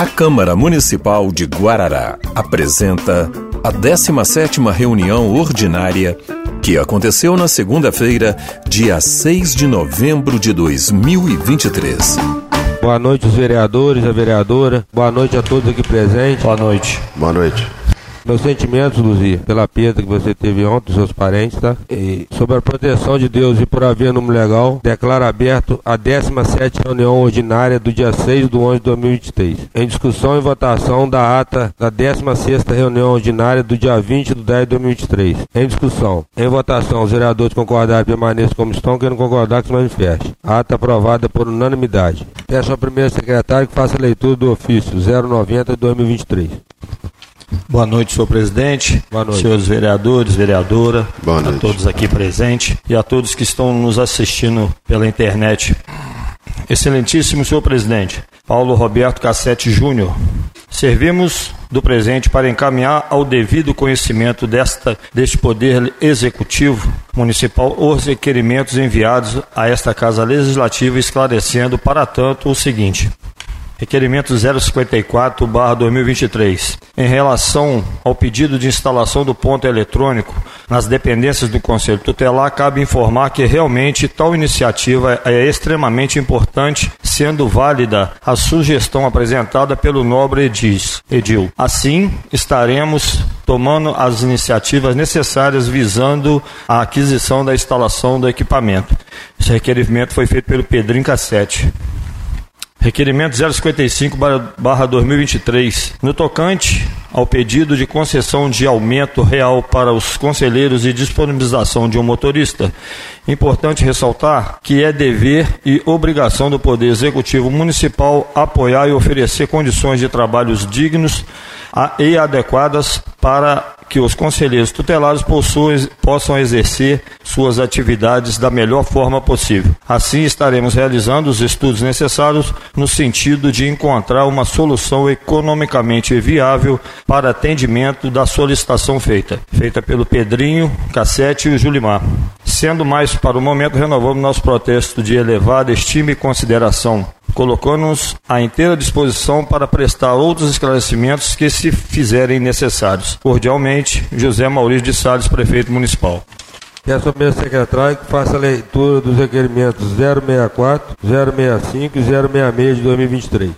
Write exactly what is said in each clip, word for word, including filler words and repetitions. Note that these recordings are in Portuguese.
A Câmara Municipal de Guarará apresenta a décima sétima reunião ordinária que aconteceu na segunda-feira, dia seis de novembro de dois mil e vinte e três. Boa noite os vereadores, a vereadora. Boa noite a todos aqui presentes. Boa noite. Boa noite. Meus sentimentos, Luzia, pela perda que você teve ontem dos seus parentes, tá? E sobre a proteção de Deus e por haver número legal, declaro aberto a décima sétima reunião ordinária do dia seis de onze de dois mil e vinte e três. Em discussão e votação da ata da décima sexta reunião ordinária do dia vinte de dez de dois mil e vinte e três. Em discussão. Em votação, os vereadores concordarem permaneçam como estão, quem não concordar que se manifeste. A ata aprovada por unanimidade. Peço ao primeiro secretário que faça a leitura do ofício zero noventa de dois mil e vinte e três. Boa noite, senhor presidente. Boa noite. Senhores vereadores, vereadora, Boa noite. a todos aqui presentes e a todos que estão nos assistindo pela internet. Excelentíssimo senhor presidente, Paulo Roberto Cassete Júnior, servimos do presente para encaminhar ao devido conhecimento desta, deste Poder Executivo Municipal os requerimentos enviados a esta Casa Legislativa, esclarecendo para tanto o seguinte. Requerimento zero cinquenta e quatro barra dois mil e vinte e três. Em relação ao pedido de instalação do ponto eletrônico nas dependências do Conselho Tutelar, cabe informar que realmente tal iniciativa é extremamente importante, sendo válida a sugestão apresentada pelo nobre edil. Assim, estaremos tomando as iniciativas necessárias visando a aquisição da instalação do equipamento. Esse requerimento foi feito pelo Pedrinho Cassete. Requerimento zero cinquenta e cinco barra dois mil e vinte e três. No tocante ao pedido de concessão de aumento real para os conselheiros e disponibilização de um motorista, importante ressaltar que é dever e obrigação do Poder Executivo Municipal apoiar e oferecer condições de trabalhos dignos e adequadas para que os conselheiros tutelares possuem, possam exercer suas atividades da melhor forma possível. Assim, estaremos realizando os estudos necessários no sentido de encontrar uma solução economicamente viável para atendimento da solicitação feita, feita pelo Pedrinho, Cassete e o Julimar. Sendo mais, para o momento, renovamos nosso protesto de elevada estima e consideração, colocando-nos à inteira disposição para prestar outros esclarecimentos que se fizerem necessários. Cordialmente, José Maurício de Salles, Prefeito Municipal. Peço ao meu secretário que faça a leitura dos requerimentos zero sessenta e quatro, zero sessenta e cinco e zero sessenta e seis de dois mil e vinte e três.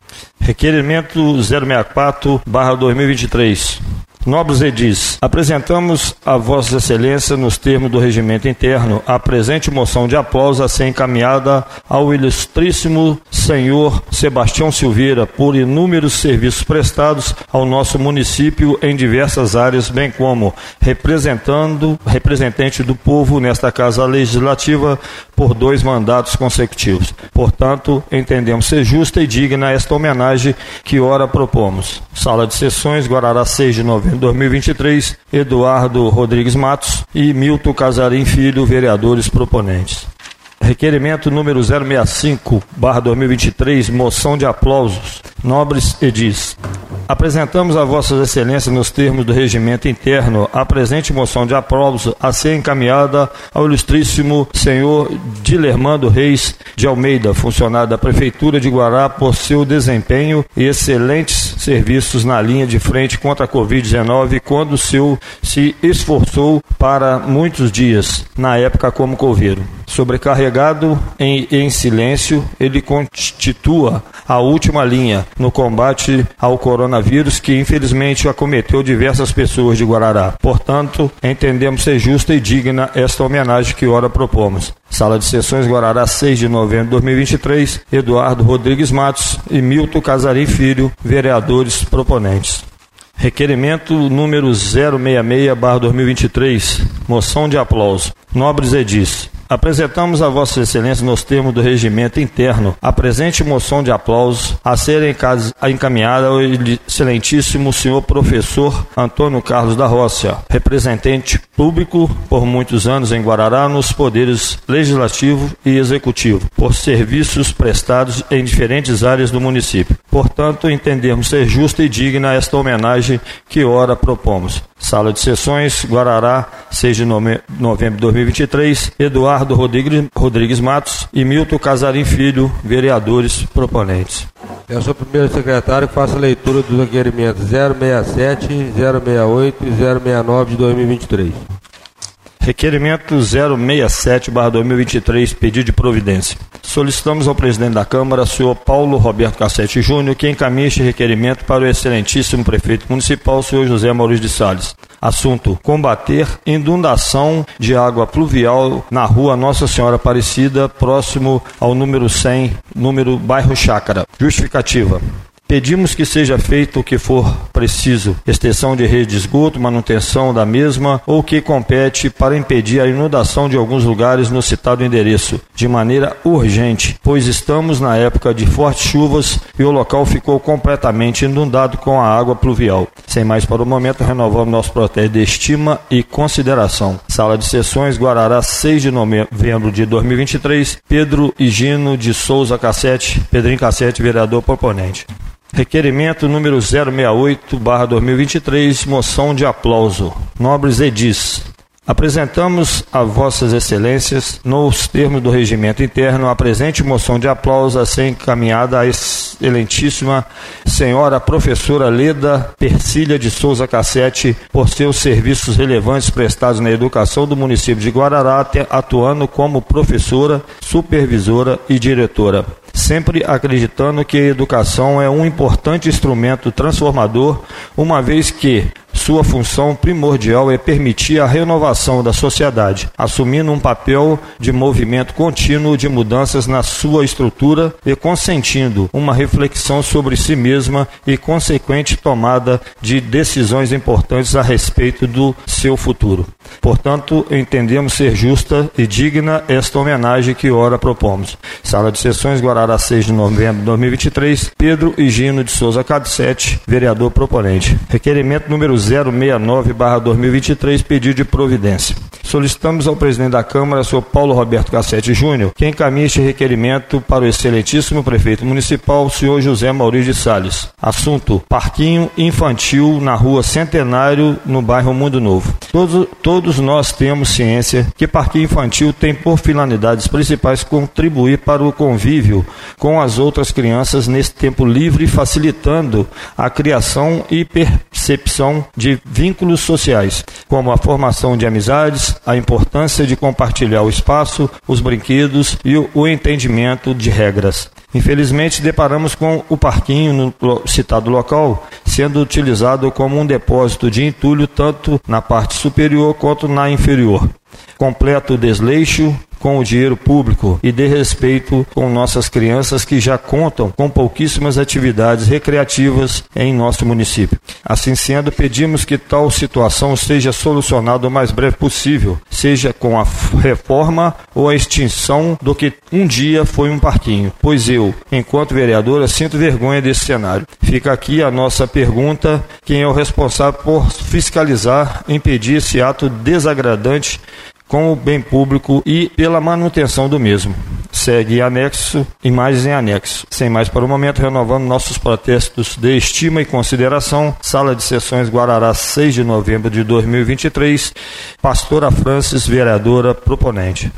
Requerimento zero sessenta e quatro barra dois mil e vinte e três. Nobres edis, apresentamos a Vossa Excelência, nos termos do regimento interno, a presente moção de aplauso a ser encaminhada ao ilustríssimo senhor Sebastião Silveira por inúmeros serviços prestados ao nosso município em diversas áreas, bem como representando, representante do povo nesta Casa Legislativa por dois mandatos consecutivos. Portanto, entendemos ser justa e digna esta homenagem que ora propomos. Sala de Sessões, Guarará, seis de novembro de dois mil e vinte e três, Eduardo Rodrigues Matos e Milton Casarim Filho, vereadores proponentes. Requerimento número zero sessenta e cinco barra dois mil e vinte e três, moção de aplausos. Nobres edis, apresentamos a Vossas Excelências, nos termos do regimento interno, a presente moção de aplauso a ser encaminhada ao ilustríssimo senhor Dilermando Reis de Almeida, funcionário da Prefeitura de Guará, por seu desempenho e excelentes serviços na linha de frente contra a covid dezenove, quando o seu se esforçou para muitos dias, na época como coveiro. Sobrecarregado em, em silêncio, ele constitua a última linha no combate ao coronavírus, que infelizmente acometeu diversas pessoas de Guarará. Portanto, entendemos ser justa e digna esta homenagem que ora propomos. Sala de Sessões, Guarará, seis de novembro de dois mil e vinte e três, Eduardo Rodrigues Matos e Milton Casarim Filho, vereadores proponentes. Requerimento número zero sessenta e seis barra dois mil e vinte e três, moção de aplauso. Nobres edis, apresentamos a Vossa Excelência, nos termos do regimento interno, a presente moção de aplausos a ser encaminhada ao excelentíssimo senhor professor Antônio Carlos da Roça, representante público por muitos anos em Guarará nos poderes legislativo e executivo, por serviços prestados em diferentes áreas do município. Portanto, entendemos ser justa e digna esta homenagem que ora propomos. Sala de Sessões, Guarará, seis de novembro de dois mil e vinte e três, Eduardo Rodrigues, Rodrigues Matos e Milton Casarim Filho, vereadores proponentes. Eu sou o primeiro secretário que faço a leitura dos requerimentos zero seis sete, zero seis oito e zero seis nove de dois mil e vinte e três. Requerimento zero seis sete barra dois mil e vinte e três, pedido de providência. Solicitamos ao presidente da Câmara, senhor Paulo Roberto Cassete Júnior, que encaminhe este requerimento para o excelentíssimo prefeito municipal, senhor José Maurício de Salles. Assunto: combater inundação de água pluvial na rua Nossa Senhora Aparecida, próximo ao número cem, número bairro Chácara. Justificativa: pedimos que seja feito o que for preciso, extensão de rede de esgoto, manutenção da mesma ou que compete para impedir a inundação de alguns lugares no citado endereço, de maneira urgente, pois estamos na época de fortes chuvas e o local ficou completamente inundado com a água pluvial. Sem mais para o momento, renovamos nosso protesto de estima e consideração. Sala de Sessões, Guarará, seis de novembro de dois mil e vinte e três, Pedro Higino de Souza Cassete, Pedrinho Cassete, vereador proponente. Requerimento número zero seis oito barra dois mil e vinte e três, moção de aplauso. Nobres edis. Apresentamos a vossas excelências, nos termos do regimento interno, a presente moção de aplauso a ser encaminhada à excelentíssima senhora professora Leda Persília de Souza Cassete por seus serviços relevantes prestados na educação do município de Guarará, atuando como professora, supervisora e diretora. Sempre acreditando que a educação é um importante instrumento transformador, uma vez que sua função primordial é permitir a renovação da sociedade, assumindo um papel de movimento contínuo de mudanças na sua estrutura e consentindo uma reflexão sobre si mesma e consequente tomada de decisões importantes a respeito do seu futuro. Portanto, entendemos ser justa e digna esta homenagem que ora propomos. Sala de Sessões, Guarará, seis de novembro de dois mil e vinte e três, Pedro Higino de Souza Cassete, vereador proponente. Requerimento número zero seis nove barra dois mil e vinte e três, pedido de providência. Solicitamos ao presidente da Câmara, senhor Paulo Roberto Cassete Júnior, que encaminhe este requerimento para o excelentíssimo prefeito municipal, senhor José Maurício de Salles. Assunto: parquinho infantil na rua Centenário, no bairro Mundo Novo. Todos, todos nós temos ciência que parquinho infantil tem por finalidades principais contribuir para o convívio com as outras crianças nesse tempo livre, facilitando a criação e percepção de vínculos sociais, como a formação de amizades, a importância de compartilhar o espaço, os brinquedos e o entendimento de regras. Infelizmente, deparamos com o parquinho no citado local sendo utilizado como um depósito de entulho tanto na parte superior quanto na inferior. Completo desleixo com o dinheiro público e desrespeito com nossas crianças que já contam com pouquíssimas atividades recreativas em nosso município. Assim sendo, pedimos que tal situação seja solucionada o mais breve possível, seja com a reforma ou a extinção do que um dia foi um parquinho, pois eu, enquanto vereadora, sinto vergonha desse cenário. Fica aqui a nossa pergunta: quem é o responsável por fiscalizar, impedir esse ato desagradante com o bem público e pela manutenção do mesmo? Segue anexo, imagens em anexo. Sem mais para o momento, renovando nossos protestos de estima e consideração. Sala de Sessões, Guarará, seis de novembro de dois mil e vinte e três. Pastora Francis, vereadora proponente.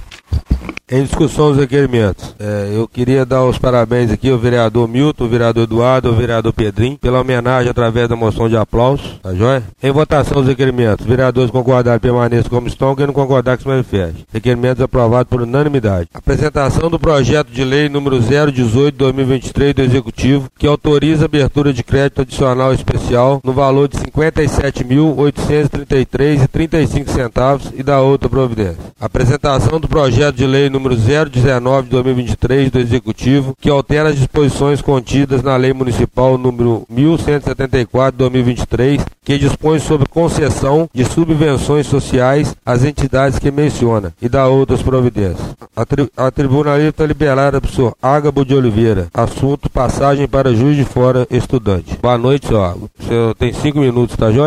Em discussão dos requerimentos, é, eu queria dar os parabéns aqui ao vereador Milton, ao vereador Eduardo, ao vereador Pedrinho, pela homenagem através da moção de aplausos, tá joia? Em votação dos requerimentos, vereadores concordarem permaneçam como estão, quem não concordar que se manifeste. Requerimentos aprovados por unanimidade. Apresentação do projeto de lei número zero dezoito barra dois mil e vinte e três do Executivo, que autoriza a abertura de crédito adicional especial no valor de cinquenta e sete mil oitocentos e trinta e três reais e trinta e cinco centavos e da outra providência. Apresentação do projeto de lei número zero dezenove de dois mil e vinte e três do Executivo, que altera as disposições contidas na Lei Municipal número mil cento e setenta e quatro de dois mil e vinte e três, que dispõe sobre concessão de subvenções sociais às entidades que menciona e da outras providências. A, tri a tribunalista está liberada para o senhor Ágabo de Oliveira. Assunto: passagem para Juiz de Fora, estudante. Boa noite, senhor. O senhor tem cinco minutos, tá joia?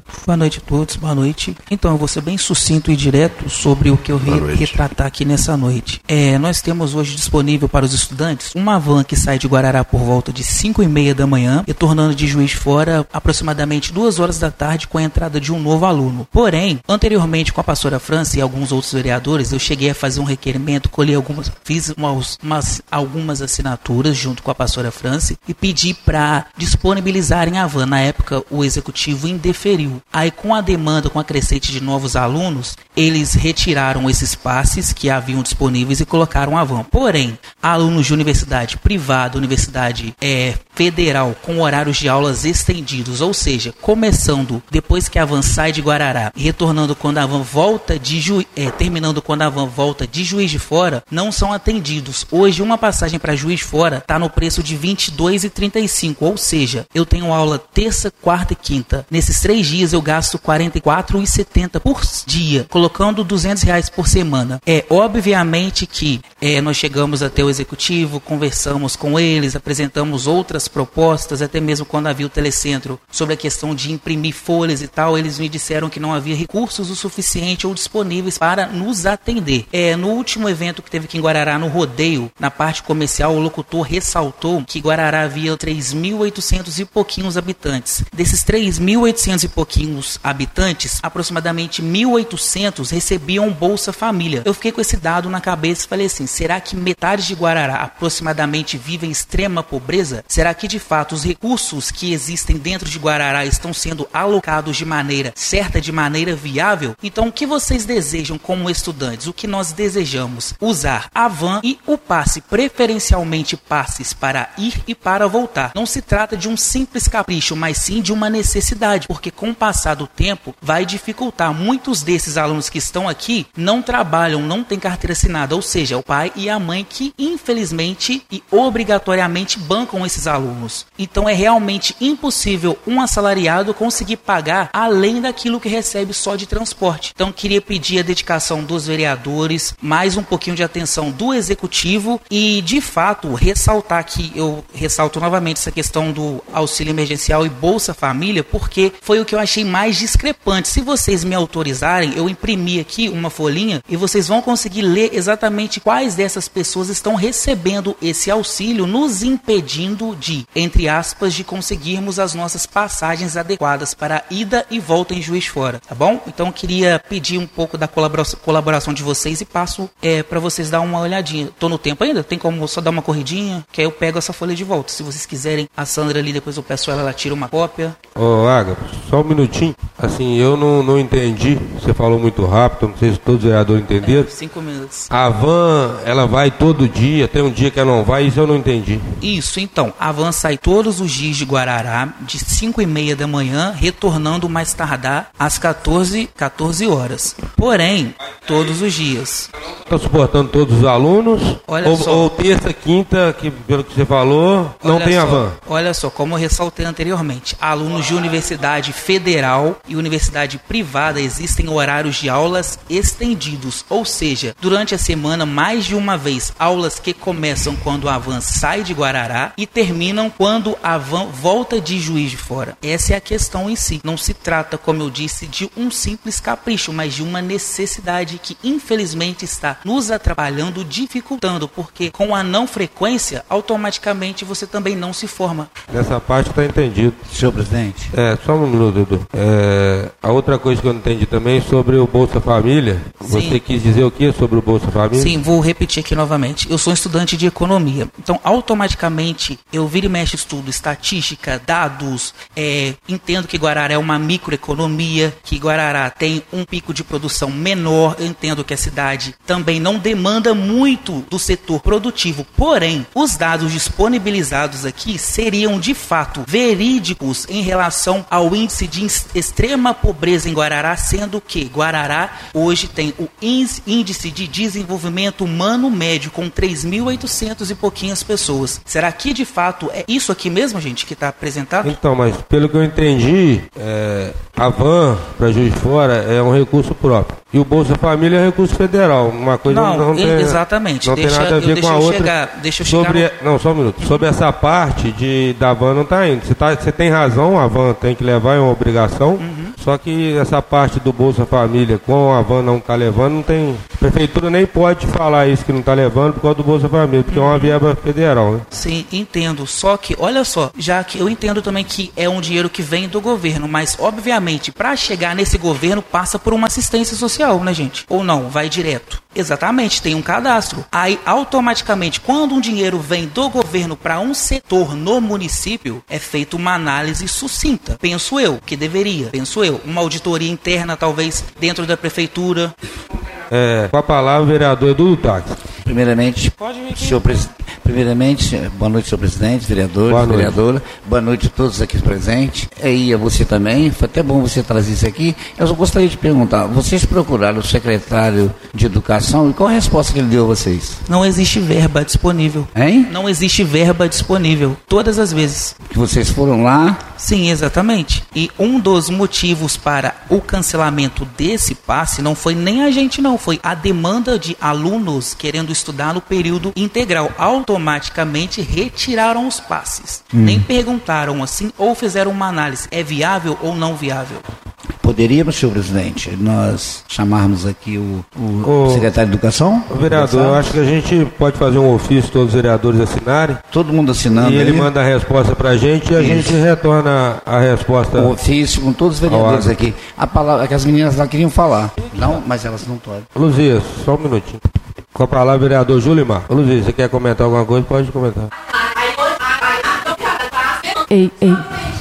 Boa noite a todos, boa noite. Então, eu vou ser bem sucinto e direto sobre o que eu vim retratar aqui nessa noite. É, nós temos hoje disponível para os estudantes uma van que sai de Guarará por volta de cinco e meia da manhã, retornando de Juiz de Fora aproximadamente duas horas da tarde com a entrada de um novo aluno. Porém, anteriormente com a pastora França e alguns outros vereadores, eu cheguei a fazer um requerimento, colhi algumas, fiz umas, umas, algumas assinaturas junto com a pastora França e pedi para disponibilizarem a van. Na época, o executivo indeferiu. Aí, com a demanda, com a crescente de novos alunos, eles retiraram esses passes que haviam disponíveis e colocaram a van. Porém, alunos de universidade privada, universidade é, federal, com horários de aulas estendidos, ou seja, começando depois que a van sai de Guarará e retornando quando a van volta de Ju... é, terminando quando a van volta de Juiz de Fora, não são atendidos. Hoje, uma passagem para Juiz de Fora está no preço de vinte e dois reais e trinta e cinco centavos, ou seja, eu tenho aula terça, quarta e quinta. Nesses três dias eu gasto quarenta e quatro reais e setenta centavos por dia, colocando duzentos reais por semana. É obviamente que é, nós chegamos até o executivo, conversamos com eles, apresentamos outras propostas, até mesmo quando havia o telecentro, sobre a questão de imprimir folhas e tal, eles me disseram que não havia recursos o suficiente ou disponíveis para nos atender. É, no último evento que teve aqui em Guarará, no rodeio, na parte comercial, o locutor ressaltou que Guarará havia três mil e oitocentos e pouquinhos habitantes. Desses três mil e oitocentos e pouquinhos habitantes, aproximadamente mil e oitocentos recebiam Bolsa Família. Eu fiquei com esse dado na cabeça e falei assim, será que metade de Guarará aproximadamente vive em extrema pobreza? Será que de fato os recursos que existem dentro de Guarará estão sendo alocados de maneira certa, de maneira viável? Então, o que vocês desejam como estudantes? O que nós desejamos? Usar a van e o passe, preferencialmente passes para ir e para voltar. Não se trata de um simples capricho, mas sim de uma necessidade, porque com o passar do tempo vai dificultar. Muitos desses alunos que estão aqui não trabalham, não têm carteira assinada, ou seja, é o pai e a mãe que infelizmente e obrigatoriamente bancam esses alunos. Então é realmente impossível um assalariado conseguir pagar além daquilo que recebe só de transporte. Então queria pedir a dedicação dos vereadores, mais um pouquinho de atenção do executivo e de fato ressaltar que eu ressalto novamente essa questão do auxílio emergencial e Bolsa Família, porque foi o que eu achei mais discrepante. Se vocês me autorizarem, eu imprimi aqui uma folhinha e vocês vão conseguir ler exatamente quais dessas pessoas estão recebendo esse auxílio, nos impedindo de, entre aspas, de conseguirmos as nossas passagens adequadas para ida e volta em Juiz de Fora, tá bom? Então eu queria pedir um pouco da colaboração, colaboração de vocês e passo é, para vocês dar uma olhadinha. Tô no tempo ainda? Tem como só dar uma corridinha? Que aí eu pego essa folha de volta. Se vocês quiserem, a Sandra ali, depois eu peço ela, ela tira uma cópia. Ô, Aga, só um minutinho. Assim, eu não, não entendi. Você falou muito rápido, não sei se todos os vereadores entenderam. É, cinco minutos. A van, ela vai todo dia, tem um dia que ela não vai, isso eu não entendi. Isso, então, a van sai todos os dias de Guarará, de cinco e meia da manhã, retornando mais tardar às quatorze horas. Porém, todos os dias. Está suportando todos os alunos? Olha ou, só. ou terça, quinta, que pelo que você falou, não olha tem só, a van? Olha só, como eu ressaltei anteriormente, alunos de universidade federal e universidade privada existem horários de aulas estendidos, ou seja, durante a semana mais de uma vez, aulas que começam quando a van sai de Guarará e terminam quando a van volta de Juiz de Fora. Essa é a questão em si. Não se trata, como eu disse, de um simples capricho, mas de uma necessidade que infelizmente está nos atrapalhando, dificultando, porque com a não frequência, automaticamente você também não se forma. Nessa parte está entendido. Senhor presidente. É, só um minuto, Edu. É, a outra coisa que eu não entendi também sobre o Bolsa Família. Sim. Você quis dizer o que sobre o Bolsa Família? Sim, vou repetir aqui novamente. Eu sou estudante de economia. Então, automaticamente, eu viro e mexo estudo estatística, dados, é, entendo que Guarará é uma microeconomia, que Guarará tem um pico de produção menor, eu entendo que a cidade também não demanda muito do setor produtivo, porém, os dados disponibilizados aqui seriam de fato verídicos em relação ao índice de extrema pobreza em Guarará, sendo que Guarará hoje tem o índice de desenvolvimento humano médio com três mil e oitocentos e pouquinhas pessoas. Será que de fato é isso aqui mesmo, gente, que está apresentado? Então, mas pelo que eu entendi, é, a van para Juiz de Fora é um recurso próprio. E o Bolsa Família é recurso federal, uma coisa não, não tem, exatamente. Não deixa, tem nada a ver eu, com a eu outra. Chegar, deixa eu sobre, chegar no... Não, só um minuto. Sobre essa parte de, da van não está indo. Você, tá, você tem razão, a van tem que levar, é uma obrigação. Uhum. Só que essa parte do Bolsa Família, com a van não está levando, não tem... A prefeitura nem pode falar isso que não está levando por causa do Bolsa Família, porque uhum. é uma verba federal, né? Sim, entendo. Só que, olha só, já que eu entendo também que é um dinheiro que vem do governo, mas, obviamente, para chegar nesse governo, passa por uma assistência social, né, gente? Ou não, vai direto. Exatamente, tem um cadastro. Aí, automaticamente, quando um dinheiro vem do governo para um setor no município, é feita uma análise sucinta. Penso eu, que deveria. Penso eu. Uma auditoria interna, talvez, dentro da prefeitura. É, com a palavra, o vereador Edu Táxi. Primeiramente, senhor presidente. Primeiramente, boa noite, senhor presidente, vereadores, vereadora. Boa noite a todos aqui presentes. E a você também. Foi até bom você trazer isso aqui. Eu só gostaria de perguntar, vocês procuraram o secretário de Educação e qual a resposta que ele deu a vocês? Não existe verba disponível. Hein? Não existe verba disponível. Todas as vezes. Que vocês foram lá? Sim, exatamente. E um dos motivos para o cancelamento desse passe não foi nem a gente não, foi a demanda de alunos querendo estudar no período integral. Automaticamente retiraram os passes. Hum. Nem perguntaram assim ou fizeram uma análise. É viável ou não viável? Poderíamos, senhor presidente, nós chamarmos aqui o, o, o secretário de Educação? O vereador, eu acho que a gente pode fazer um ofício, todos os vereadores assinarem. Todo mundo assinando. E ele aí manda a resposta para a gente e a Isso. gente retorna a resposta. O ofício com todos os vereadores aqui. A palavra que as meninas lá queriam falar. Não, mas elas não podem. Luzia, só um minutinho. Com a palavra, vereador Julimar. Luzia, você quer comentar alguma coisa? Pode comentar. Ei, ei.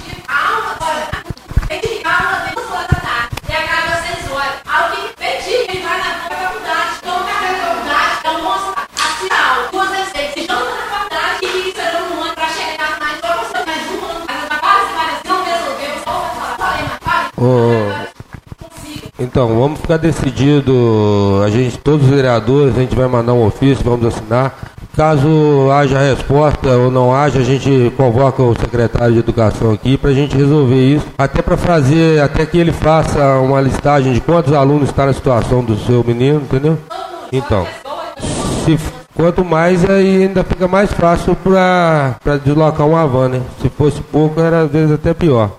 Oh, então, vamos ficar decidido, a gente, todos os vereadores, a gente vai mandar um ofício, vamos assinar. Caso haja resposta ou não haja, a gente convoca o secretário de Educação aqui para a gente resolver isso. Até para fazer, até que ele faça uma listagem de quantos alunos estão na situação do seu menino, entendeu? Então, se, quanto mais, aí ainda fica mais fácil para deslocar uma van, né? Se fosse pouco, era às vezes até pior.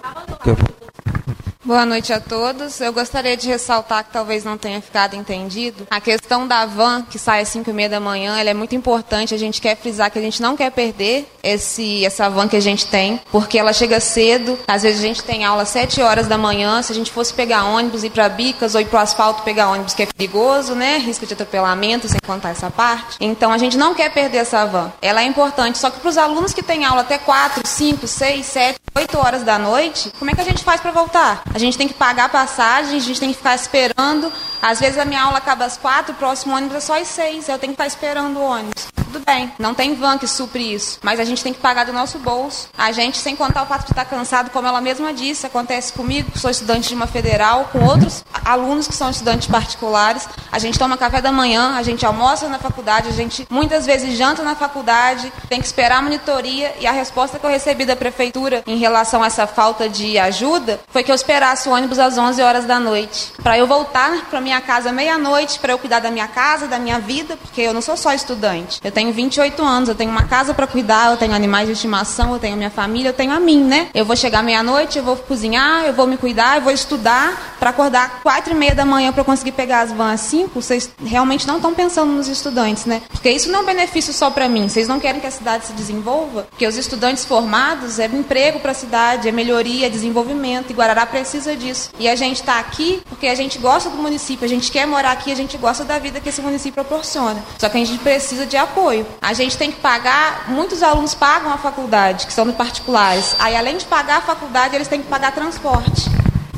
Boa noite a todos. Eu gostaria de ressaltar que talvez não tenha ficado entendido. A questão da van, que sai às cinco e meia da manhã, ela é muito importante. A gente quer frisar que a gente não quer perder esse, essa van que a gente tem, porque ela chega cedo. Às vezes a gente tem aula às sete horas da manhã. Se a gente fosse pegar ônibus, ir para Bicas ou ir para o asfalto pegar ônibus, que é perigoso, né? Risco de atropelamento, sem contar essa parte. Então a gente não quer perder essa van. Ela é importante. Só que para os alunos que têm aula até quatro, cinco, seis, sete, oito horas da noite, como é que a gente faz para voltar? A gente tem que pagar a passagem, a gente tem que ficar esperando. Às vezes a minha aula acaba às quatro, o próximo ônibus é só às seis. Eu tenho que estar esperando o ônibus. Tudo bem, não tem van que supre isso, mas a gente tem que pagar do nosso bolso. A gente, sem contar o fato de estar cansado, como ela mesma disse, acontece comigo, que sou estudante de uma federal, com outros alunos que são estudantes particulares. A gente toma café da manhã, a gente almoça na faculdade, a gente muitas vezes janta na faculdade, tem que esperar a monitoria, e a resposta que eu recebi da prefeitura em relação a essa falta de ajuda foi que eu esperasse o ônibus às onze horas da noite, para eu voltar para minha casa meia-noite, para eu cuidar da minha casa, da minha vida, porque eu não sou só estudante. Eu tenho vinte e oito anos, eu tenho uma casa para cuidar, eu tenho animais de estimação, eu tenho a minha família, eu tenho a mim, né? Eu vou chegar meia-noite, eu vou cozinhar, eu vou me cuidar, eu vou estudar para acordar quatro e meia da manhã para eu conseguir pegar as vans às cinco. Vocês realmente não estão pensando nos estudantes, né? Porque isso não é um benefício só para mim. Vocês não querem que a cidade se desenvolva? Porque os estudantes formados é emprego para a cidade, é melhoria, é desenvolvimento, e Guarará precisa disso. E a gente está aqui porque a gente gosta do município, a gente quer morar aqui, a gente gosta da vida que esse município proporciona. Só que a gente precisa de apoio. A gente tem que pagar, muitos alunos pagam a faculdade, que são de particulares. Aí, além de pagar a faculdade, eles têm que pagar transporte.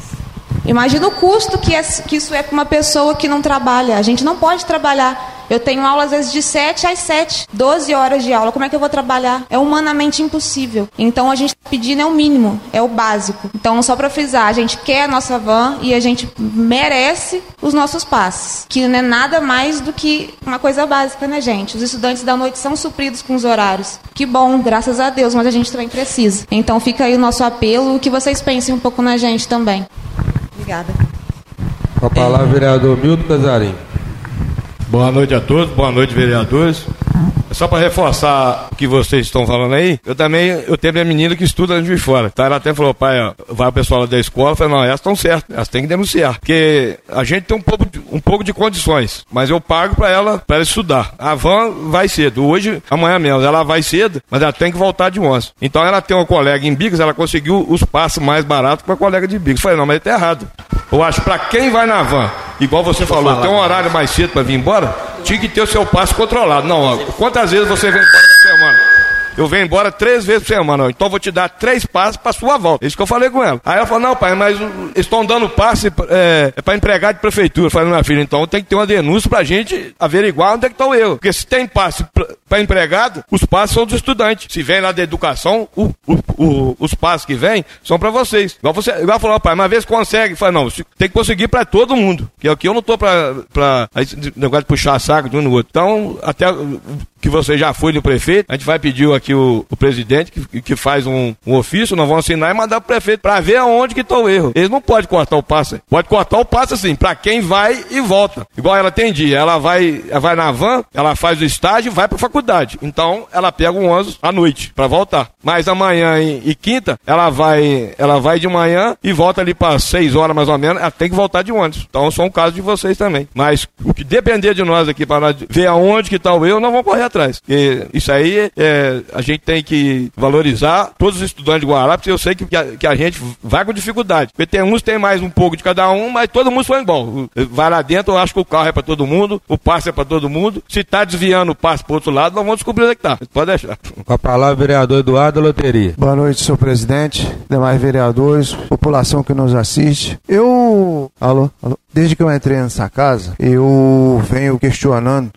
Imagina o custo que, é, que isso é para uma pessoa que não trabalha. A gente não pode trabalhar. Eu tenho aula, às vezes, de sete às sete, doze horas de aula. Como é que eu vou trabalhar? É humanamente impossível. Então, a gente está pedindo é o mínimo, é o básico. Então, só para frisar, a gente quer a nossa van e a gente merece os nossos passes, que não é nada mais do que uma coisa básica, né, gente? Os estudantes da noite são supridos com os horários. Que bom, graças a Deus, mas a gente também precisa. Então, fica aí o nosso apelo, que vocês pensem um pouco na gente também. Obrigada. Com a palavra, é... vereador Milton Casarim. Boa noite a todos, boa noite, vereadores. Só para reforçar o que vocês estão falando aí, eu também, eu tenho minha menina que estuda antes de fora, tá? Ela até falou, pai, ó, vai o pessoal lá da escola, eu falei, não, elas estão certas, elas têm que denunciar, porque a gente tem um pouco, de, um pouco de condições, mas eu pago para ela, para ela estudar. A van vai cedo, hoje, amanhã mesmo, ela vai cedo, mas ela tem que voltar de onze. Então ela tem uma colega em Bigos, ela conseguiu os passos mais baratos com a colega de Bigos. Eu falei, não, mas tá errado. Eu acho, para quem vai na van, igual você falou, tem um horário mais cedo para vir embora, tinha que ter o seu passo controlado. Não, ó, quantas vezes você vem embora por semana? Eu venho embora três vezes por semana, ó, então vou te dar três passes para sua volta. Isso que eu falei com ela. Aí ela falou, não, pai, mas estão dando passe é, é para empregado de prefeitura. Eu falei, minha filha, então tem que ter uma denúncia pra gente averiguar onde é que está o erro. Porque se tem passe para empregado, os passes são dos estudantes. Se vem lá da educação, o, o, o, os passes que vêm são para vocês. Igual você igual falou, pai, uma vez consegue. Eu falei, não, tem que conseguir para todo mundo. Que aqui eu não tô para negócio de puxar saco de um no outro. Então, até que você já foi no prefeito, a gente vai pedir aqui o, o presidente que, que faz um, um ofício, nós vamos assinar e mandar pro prefeito para ver aonde que está o erro. Eles não podem cortar o passe. Pode cortar o passe assim, para quem vai e volta. Igual ela tem dia, ela vai, ela vai na van, ela faz o estágio e vai para faculdade. Então, ela pega um ônibus à noite para voltar. Mas amanhã e, e quinta, ela vai, ela vai de manhã e volta ali para seis horas mais ou menos, ela tem que voltar de ônibus. Então, são um caso de vocês também. Mas o que depender de nós aqui para ver aonde que está o erro, nós vamos correr atrás. Porque isso aí, é, a gente tem que valorizar todos os estudantes de Guarará, porque eu sei que a, que a gente vai com dificuldade. Porque tem uns que tem mais um pouco de cada um, mas todo mundo foi igual. Vai lá dentro, eu acho que o carro é para todo mundo, o passe é para todo mundo. Se está desviando o passe para o outro lado, nós vamos descobrir onde é que está. Pode deixar. Com a palavra, vereador Eduardo Loteria. Boa noite, senhor presidente, demais vereadores, população que nos assiste. Eu... Alô? Alô? Desde que eu entrei nessa casa, eu venho questionando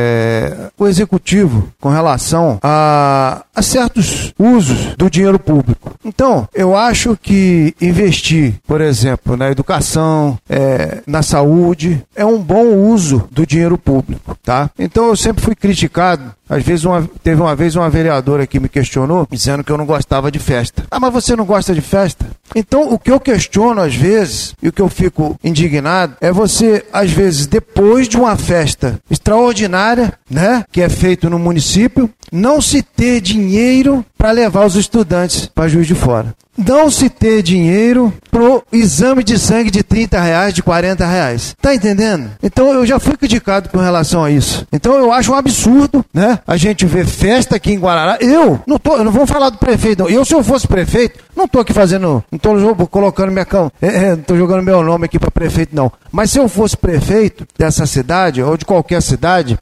é, o executivo com relação a, a certos usos do dinheiro público. Então, eu acho que investir, por exemplo, na educação, é, na saúde, é um bom uso do dinheiro público, tá? Então, eu sempre fui criticado. Às vezes, uma, teve uma vez uma vereadora que me questionou, dizendo que eu não gostava de festa. Ah, mas você não gosta de festa? Então, o que eu questiono às vezes, e o que eu fico indignado, é você, às vezes, depois de uma festa extraordinária, né, que é feito no município, não se ter dinheiro para levar os estudantes para Juiz de Fora. Não se ter dinheiro pro exame de sangue de trinta reais, de quarenta reais. Tá entendendo? Então eu já fui criticado com relação a isso. Então eu acho um absurdo, né? A gente vê festa aqui em Guarará. Eu não tô, eu não vou falar do prefeito, não. Eu, se eu fosse prefeito, não tô aqui fazendo, não tô colocando minha cão, é, é, não tô jogando meu nome aqui para prefeito, não. Mas se eu fosse prefeito dessa cidade, ou de qualquer cidade,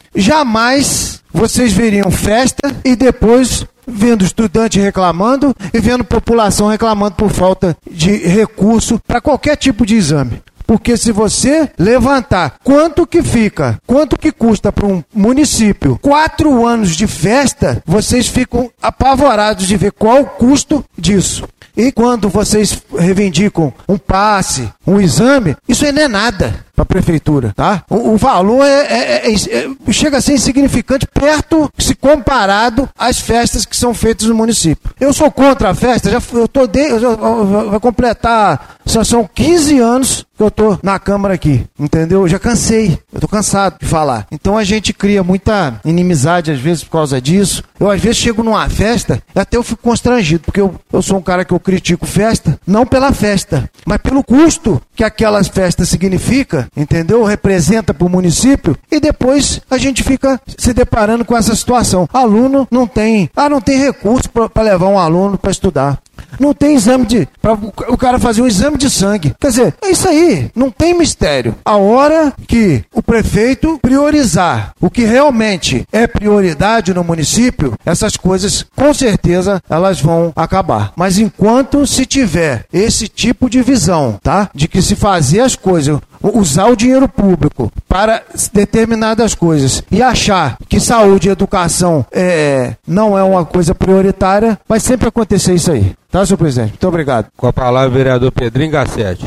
jamais vocês veriam festa e depois vendo estudante reclamando e vendo população reclamando por falta de recurso para qualquer tipo de exame. Porque se você levantar quanto que fica, quanto que custa para um município, quatro anos de festa, vocês ficam apavorados de ver qual o custo disso. E quando vocês reivindicam um passe, um exame, isso aí não é nada para a prefeitura, tá? O, o valor é, é, é, é, chega a ser insignificante perto, se comparado às festas que são feitas no município. Eu sou contra a festa, já, eu tô de, eu, eu, vai completar, só são quinze anos que eu tô na Câmara aqui, entendeu? Eu já cansei, eu tô cansado de falar. Então a gente cria muita inimizade às vezes por causa disso. Eu às vezes chego numa festa e até eu fico constrangido, porque eu, eu sou um cara que eu critico festa, não pela festa, mas pelo custo que aquela festa significa, entendeu? Representa para o município, e depois a gente fica se deparando com essa situação. Aluno não tem, ah, não tem recurso para levar um aluno para estudar. Não tem exame de... para o cara fazer um exame de sangue. Quer dizer, é isso aí. Não tem mistério. A hora que o prefeito priorizar o que realmente é prioridade no município, essas coisas, com certeza, elas vão acabar. Mas enquanto se tiver esse tipo de visão, tá? De que se fazer as coisas... usar o dinheiro público para determinadas coisas e achar que saúde e educação é, não é uma coisa prioritária, vai sempre acontecer isso aí. Tá, senhor presidente? Muito obrigado. Com a palavra, vereador Pedrinho Gassete.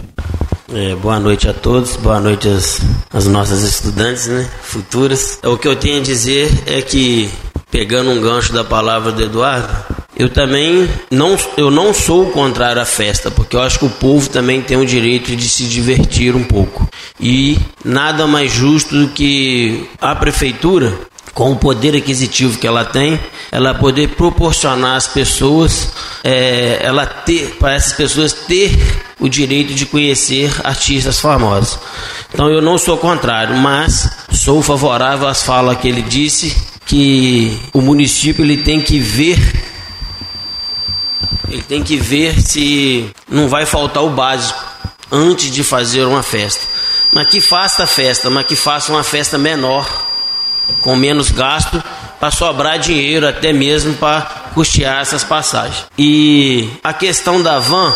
É, boa noite a todos, boa noite às, às nossas estudantes, né, futuras. O que eu tenho a dizer é que, pegando um gancho da palavra do Eduardo, Eu também não, eu não sou contrário à festa, porque eu acho que o povo também tem o direito de se divertir um pouco. E nada mais justo do que a prefeitura, com o poder aquisitivo que ela tem, ela poder proporcionar às pessoas, é, ela ter, para essas pessoas ter o direito de conhecer artistas famosos. Então eu não sou contrário, mas sou favorável às falas que ele disse, que o município ele tem que ver, ele tem que ver se não vai faltar o básico antes de fazer uma festa. Mas que faça a festa, mas que faça uma festa menor, com menos gasto, para sobrar dinheiro até mesmo para custear essas passagens. E a questão da van,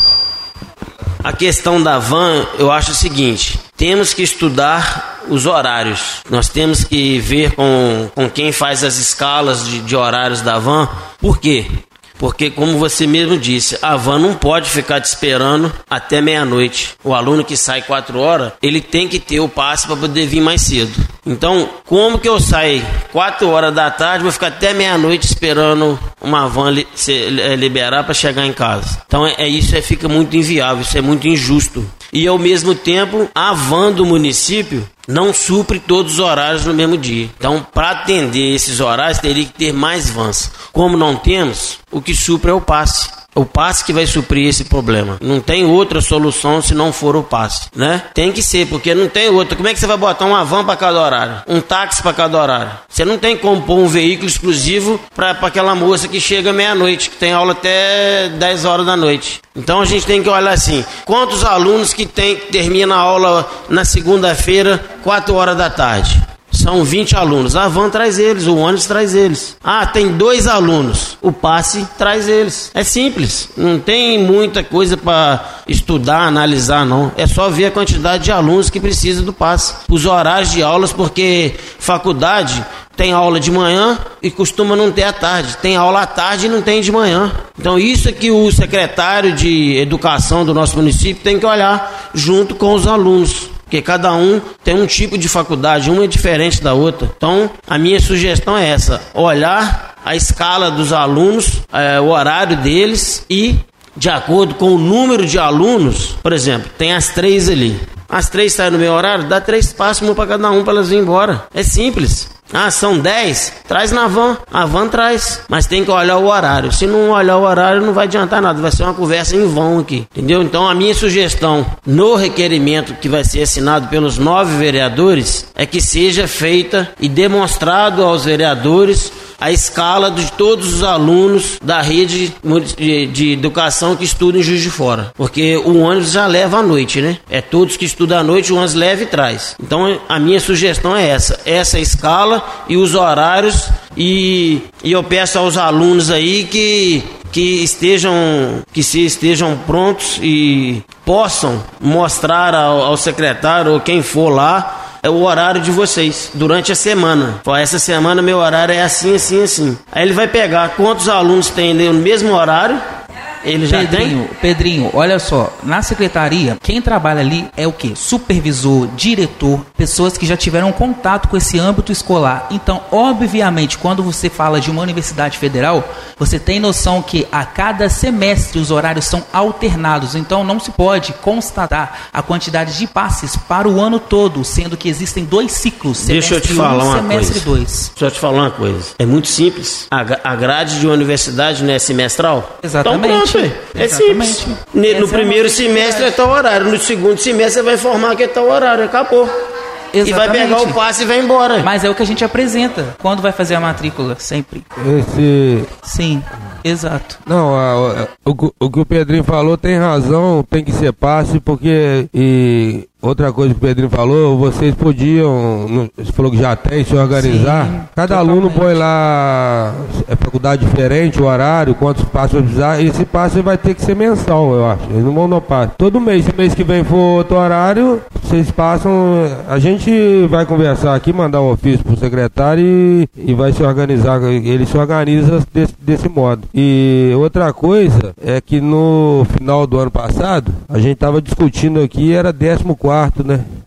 a questão da van, eu acho o seguinte: temos que estudar os horários. Nós temos que ver com, com quem faz as escalas de, de horários da van. Por quê? Porque, como você mesmo disse, a van não pode ficar te esperando até meia-noite. O aluno que sai quatro horas, ele tem que ter o passe para poder vir mais cedo. Então, como que eu saio quatro horas da tarde, vou ficar até meia-noite esperando uma van li, se, é, liberar para chegar em casa? Então, é, é isso é, fica muito inviável, isso é muito injusto. E, ao mesmo tempo, a van do município não supre todos os horários no mesmo dia. Então, para atender esses horários, teria que ter mais vans. Como não temos, o que supre é o passe. O passe que vai suprir esse problema. Não tem outra solução se não for o passe, né? Tem que ser, porque não tem outra. Como é que você vai botar uma van para cada horário? Um táxi para cada horário? Você não tem como pôr um veículo exclusivo para aquela moça que chega meia-noite, que tem aula até dez horas da noite. Então a gente tem que olhar assim: quantos alunos que, tem, que terminam a aula na segunda-feira, quatro horas da tarde? São vinte alunos. A van traz eles, o ônibus traz eles. Ah, tem dois alunos. O passe traz eles. É simples. Não tem muita coisa para estudar, analisar, não. É só ver a quantidade de alunos que precisa do passe. Os horários de aulas, porque faculdade tem aula de manhã e costuma não ter à tarde. Tem aula à tarde e não tem de manhã. Então isso é que o secretário de educação do nosso município tem que olhar junto com os alunos. Porque cada um tem um tipo de faculdade, uma é diferente da outra. Então, a minha sugestão é essa: olhar a escala dos alunos, é, o horário deles e, de acordo com o número de alunos, por exemplo, tem as três ali. As três saem no meu horário, dá três passos, um para cada um para elas virem embora. É simples. Ah, são dez? Traz na van. A van traz. Mas tem que olhar o horário. Se não olhar o horário, não vai adiantar nada. Vai ser uma conversa em vão aqui. Entendeu? Então, a minha sugestão no requerimento que vai ser assinado pelos nove vereadores é que seja feita e demonstrado aos vereadores a escala de todos os alunos da rede de, de educação que estudam em Juiz de Fora. Porque o ônibus já leva à noite, né? É todos que estudam à noite, o ônibus leva e traz. Então, a minha sugestão é essa. Essa escala e os horários, e, e eu peço aos alunos aí que, que estejam que se estejam prontos e possam mostrar ao, ao secretário ou quem for lá é o horário de vocês durante a semana. Pô, essa semana meu horário é assim, assim, assim. Aí ele vai pegar quantos alunos tem no mesmo horário. Ele já Pedrinho, tem? Pedrinho, olha só, na secretaria, quem trabalha ali é o quê? Supervisor, diretor, pessoas que já tiveram contato com esse âmbito escolar. Então, obviamente, quando você fala de uma universidade federal, você tem noção que a cada semestre os horários são alternados. Então, não se pode constatar a quantidade de passes para o ano todo, sendo que existem dois ciclos. Deixa eu te falar um, uma semestre coisa. dois. Deixa eu te falar uma coisa. É muito simples. A grade de uma universidade não é semestral? Exatamente. Então, pronto. É Exatamente. simples. No primeiro semestre é tal horário, no segundo semestre você vai informar que é tal horário, acabou. Exatamente. E vai pegar o passe e vai embora. Mas é o que a gente apresenta quando vai fazer a matrícula, sempre. Esse... Sim, exato. Não, a, a, o, o que o Pedrinho falou tem razão, tem que ser passe, porque... E... Outra coisa que o Pedrinho falou, vocês podiam, você falou que já tem, se organizar. Sim, cada totalmente. Aluno põe lá, é faculdade diferente, o horário, quantos passos vai precisar. E esse passe vai ter que ser mensal, eu acho. Eles não vão dar passe. Todo mês, se mês que vem for outro horário, vocês passam. A gente vai conversar aqui, mandar um ofício pro secretário e, e vai se organizar. Ele se organiza desse, desse modo. E outra coisa é que no final do ano passado, a gente estava discutindo aqui, era décimo quarto. Quarto, né?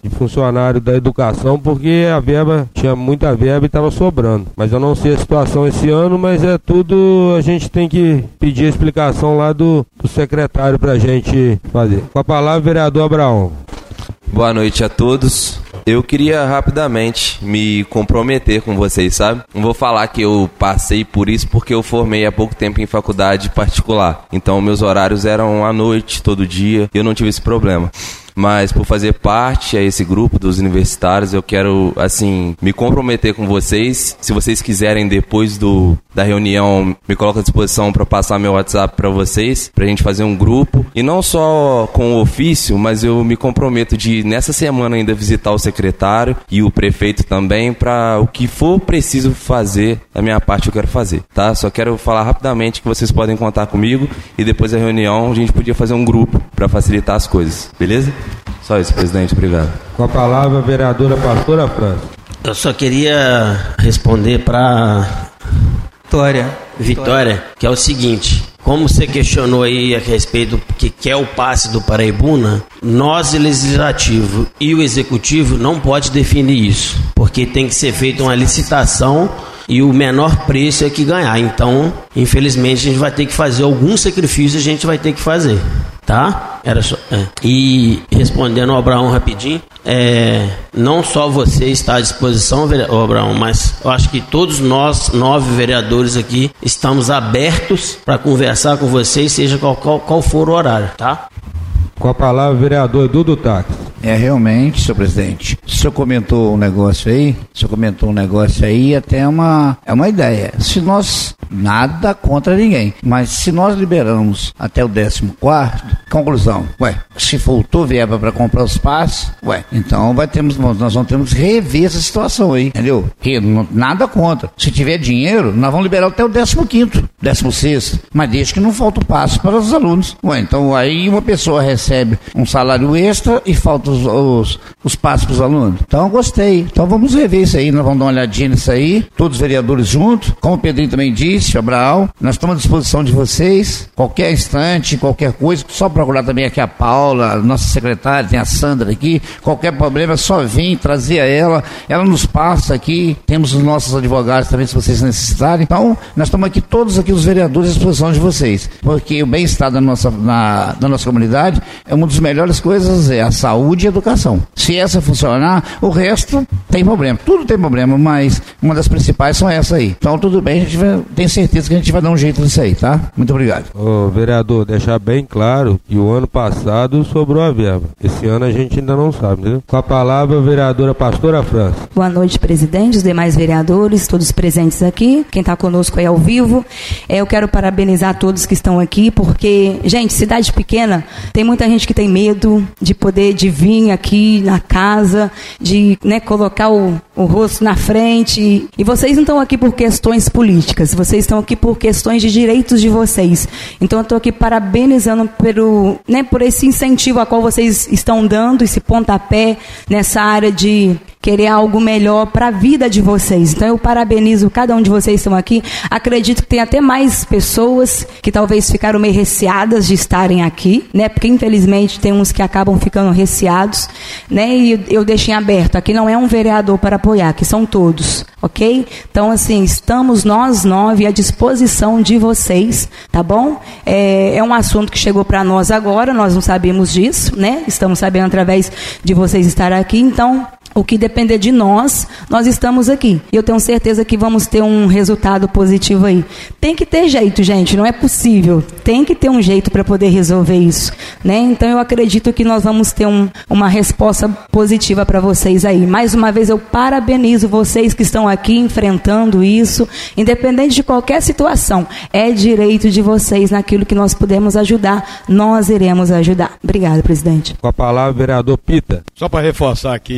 de funcionário da educação, porque a verba, tinha muita verba e estava sobrando. Mas eu não sei a situação esse ano, mas é tudo, a gente tem que pedir a explicação lá do, do secretário pra gente fazer. Com a palavra, vereador Abraão. Boa noite a todos. Eu queria rapidamente me comprometer com vocês, sabe? Não vou falar que eu passei por isso porque eu formei há pouco tempo em faculdade particular. Então meus horários eram à noite, todo dia, e eu não tive esse problema. Mas por fazer parte a esse grupo dos universitários, eu quero, assim, me comprometer com vocês. Se vocês quiserem, depois do, da reunião, me coloco à disposição para passar meu WhatsApp para vocês, pra gente fazer um grupo. E não só com o ofício, mas eu me comprometo de, nessa semana, ainda visitar o secretário e o prefeito também, para o que for preciso fazer, da minha parte eu quero fazer, tá? Só quero falar rapidamente que vocês podem contar comigo e depois da reunião a gente podia fazer um grupo para facilitar as coisas, beleza? Só isso, presidente. Obrigado. Com a palavra, a vereadora Pastora França. Eu só queria responder para Vitória. Vitória, que é o seguinte: como você questionou aí a respeito do que quer o passe do Paraibuna, nós, legislativo e o executivo, não pode definir isso, porque tem que ser feita uma licitação e o menor preço é que ganhar. Então, infelizmente, a gente vai ter que fazer algum sacrifício, a gente vai ter que fazer. Tá? Era só, é. E respondendo ao Abraão rapidinho, é, não só você está à disposição, Abraão, mas eu acho que todos nós, nove vereadores aqui, estamos abertos para conversar com vocês, seja qual, qual, qual for o horário, tá? Com a palavra, vereador Dudu Tax. É, realmente, senhor presidente, o senhor comentou um negócio aí, o senhor comentou um negócio aí, até uma, é uma ideia. Se nós, nada contra ninguém, mas se nós liberamos até o décimo quarto, conclusão, ué, se faltou verba para comprar os passes, ué, então vai termos, nós vamos ter que rever essa situação aí, entendeu? Que não, nada contra. Se tiver dinheiro, nós vamos liberar até o décimo quinto, décimo sexto, mas desde que não falta o passe para os alunos. Ué, então aí uma pessoa recebe um salário extra e falta os, os, os passes para os alunos. Então gostei. Então vamos rever isso aí, nós vamos dar uma olhadinha nisso aí, todos os vereadores juntos, como o Pedrinho também disse, Abraão, nós estamos à disposição de vocês, qualquer instante, qualquer coisa, só procurar também aqui a Paula, nossa secretária, tem a Sandra aqui, qualquer problema, só vir trazer a ela, ela nos passa aqui, temos os nossos advogados também, se vocês necessitarem. Então, nós estamos aqui, todos aqui, os vereadores, à disposição de vocês, porque o bem-estar da nossa, na, da nossa comunidade é uma das melhores coisas, é a saúde e a educação. Se essa funcionar, o resto tem problema, tudo tem problema, mas uma das principais são essas aí. Então, tudo bem, a gente vai, tem certeza que a gente vai dar um jeito nisso aí, tá? Muito obrigado. Ô, vereador, deixar bem claro que o ano passado sobrou a verba. Esse ano a gente ainda não sabe, entendeu? Com a palavra, a vereadora Pastora França. Boa noite, presidente, os demais vereadores, todos presentes aqui, quem está conosco aí ao vivo. É, eu quero parabenizar todos que estão aqui, porque, gente, cidade pequena, tem muita gente que tem medo de poder, de vir aqui na casa, de, né, colocar o, o rosto na frente. E vocês não estão aqui por questões políticas, vocês estão aqui por questões de direitos de vocês. Então eu estou aqui parabenizando pelo, né, por esse incentivo a qual vocês estão dando, esse pontapé nessa área de querer algo melhor para a vida de vocês. Então eu parabenizo cada um de vocês que estão aqui. Acredito que tem até mais pessoas que talvez ficaram meio receadas de estarem aqui, né? Porque infelizmente tem uns que acabam ficando receados, né? E eu deixei aberto. Aqui não é um vereador para apoiar, aqui são todos, ok? Então assim, estamos nós nove à disposição de vocês, tá bom? É, é um assunto que chegou para nós agora, nós não sabíamos disso, né? Estamos sabendo através de vocês estar aqui, então o que depender de nós, nós estamos aqui. E eu tenho certeza que vamos ter um resultado positivo aí. Tem que ter jeito, gente, não é possível. Tem que ter um jeito para poder resolver isso, né? Então eu acredito que nós vamos ter um, uma resposta positiva para vocês aí. Mais uma vez eu parabenizo vocês que estão aqui enfrentando isso, independente de qualquer situação. É direito de vocês, naquilo que nós pudermos ajudar, nós iremos ajudar. Obrigada, presidente. Com a palavra, vereador Pita. Só para reforçar aqui, o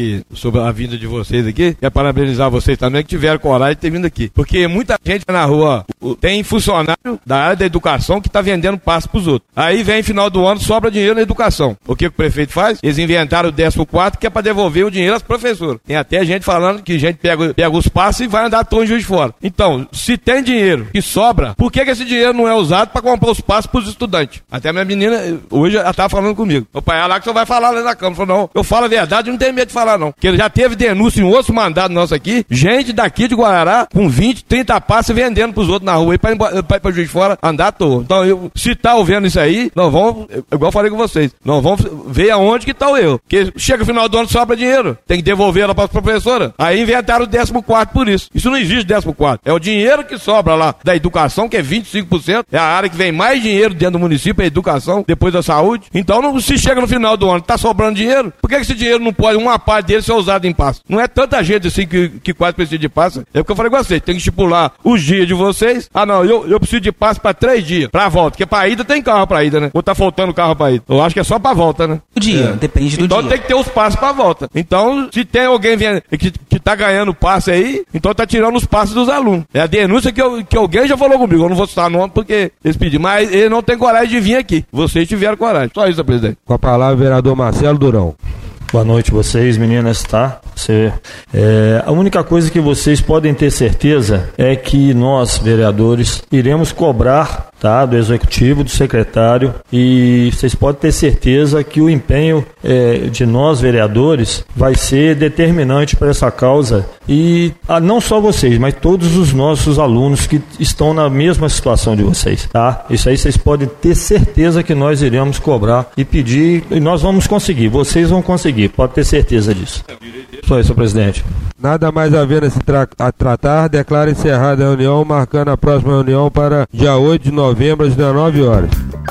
sobre a vinda de vocês aqui. Quero parabenizar vocês também que tiveram coragem de ter vindo aqui. Porque muita gente na rua tem funcionário da área da educação que está vendendo passe para os outros. Aí vem final do ano, sobra dinheiro na educação. O que o prefeito faz? Eles inventaram o décimo quarto que é para devolver o dinheiro às professoras. Tem até gente falando que gente pega, pega os passes e vai andar tão em Juiz de Fora. Então, se tem dinheiro que sobra, por que, que esse dinheiro não é usado para comprar os passes para os estudantes? Até a minha menina, hoje, ela estava falando comigo. O pai, é lá que você vai falar lá na Câmara. Falou, não, eu falo a verdade, eu não tenho medo de falar, não. Porque ele já teve denúncia em outro mandado nosso aqui, gente daqui de Guarará, com vinte, trinta passes vendendo pros outros na rua aí, pra ir pra Juiz de Fora andar à toa. Então, eu, se tá ouvindo isso aí, nós vamos, igual eu falei com vocês, nós vamos ver aonde que tá o erro. Porque chega no final do ano, sobra dinheiro. Tem que devolver ela para professora. Aí inventaram o décimo quarto por isso. Isso não existe décimo quarto. É o dinheiro que sobra lá da educação, que é vinte e cinco por cento. É a área que vem mais dinheiro dentro do município, é a educação, depois da saúde. Então, não, se chega no final do ano, tá sobrando dinheiro, por que, que esse dinheiro não pode, uma parte dele, ser usado em passe? Não é tanta gente assim que, que quase precisa de passe. É porque eu falei com vocês, tem que estipular os dias de vocês. Ah, não, eu, eu preciso de passe para três dias, pra volta. Porque pra ida tem carro pra ida, né? Ou tá faltando carro pra ida. Eu acho que é só pra volta, né? O dia, é. Depende do então, dia. Então tem que ter os passes pra volta. Então, se tem alguém vendo, que, que tá ganhando passe aí, então tá tirando os passes dos alunos. É a denúncia que, eu, que alguém já falou comigo. Eu não vou citar nome porque eles pediram. Mas ele não tem coragem de vir aqui. Vocês tiveram coragem. Só isso, presidente. Com a palavra, o vereador Marcelo Durão. Boa noite vocês, meninas, tá? Você, é, a única coisa que vocês podem ter certeza é que nós, vereadores, iremos cobrar, tá, do executivo, do secretário, e vocês podem ter certeza que o empenho é, de nós, vereadores, vai ser determinante para essa causa, e ah, não só vocês, mas todos os nossos alunos que estão na mesma situação de vocês, tá? Isso aí vocês podem ter certeza que nós iremos cobrar e pedir, e nós vamos conseguir, vocês vão conseguir, pode ter certeza disso. Só isso, presidente. Nada mais havendo a se tra a tratar, declaro encerrada a reunião, marcando a próxima reunião para dia oito de novembro, às dezenove horas.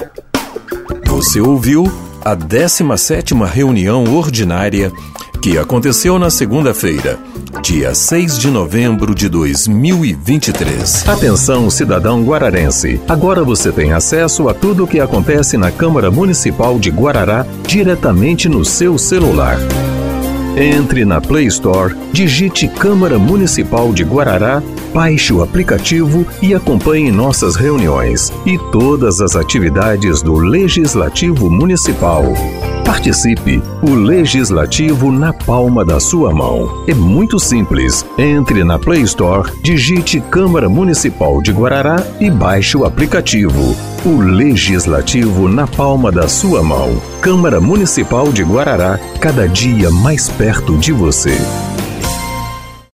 Você ouviu a décima sétima reunião ordinária que aconteceu na segunda-feira, dia seis de novembro de dois mil e vinte e três. Atenção, cidadão guararense. Agora você tem acesso a tudo o que acontece na Câmara Municipal de Guarará diretamente no seu celular. Entre na Play Store, digite Câmara Municipal de Guarará, baixe o aplicativo e acompanhe nossas reuniões e todas as atividades do Legislativo Municipal. Participe, o Legislativo na palma da sua mão. É muito simples. Entre na Play Store, digite Câmara Municipal de Guarará e baixe o aplicativo. O Legislativo na palma da sua mão. Câmara Municipal de Guarará, cada dia mais perto de você.